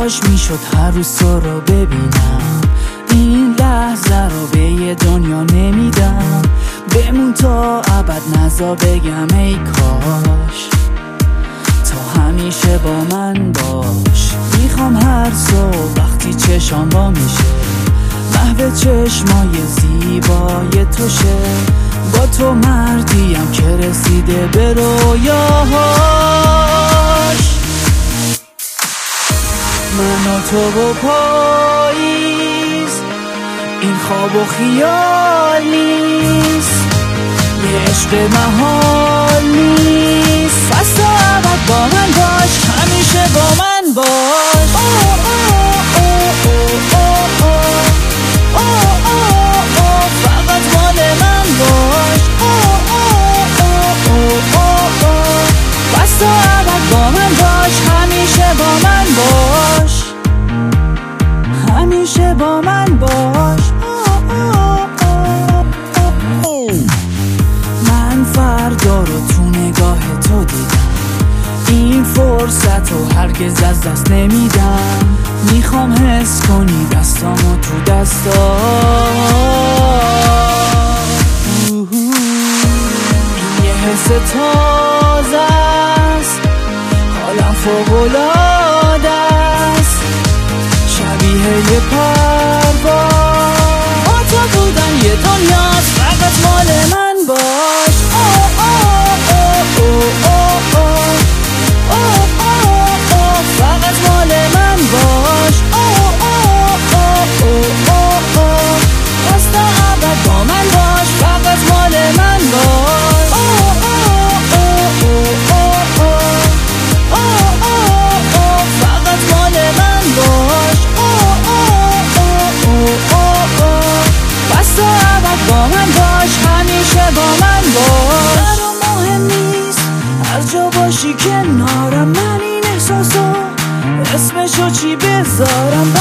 کاش میشد هر روز تو رو ببینم، این لحظه رو به یه دنیا نمیدم. بمون تا ابد نزا بگم ای کاش تا همیشه با من باش. میخوام هر صبح وقتی چشام با میشه محو چشمای زیبای تو شه. با تو مردیم که رسیده به رویاهاش. من و تو و پاییز این خواب و خیال نیست، یه عشق محال نیست. پس تا ابد با من باش، همیشه با من باش. فقط مال من باش. پس تا ابد با من باش، همیشه با من باش، همیشه با من باش. من فردا رو تو نگاه تو دیدم، این فرصت رو هرگز از دست نمیدم. میخوام حس کنی دستامو تو دستا، این یه حس تازه است، حالم فوق‌العاده است، شبیه یه پرواز. با تو بودن یه دنیاست، فقط مال من باش. فقط مال من باش. پس تا ابد با من باش، فقط مال من باش. فقط مال من باش. پس تا ابد با من باش، همیشه با من باش. برام مهم نیست هر جا باشی کنارم، من این احساسو اسمشو چی بذارم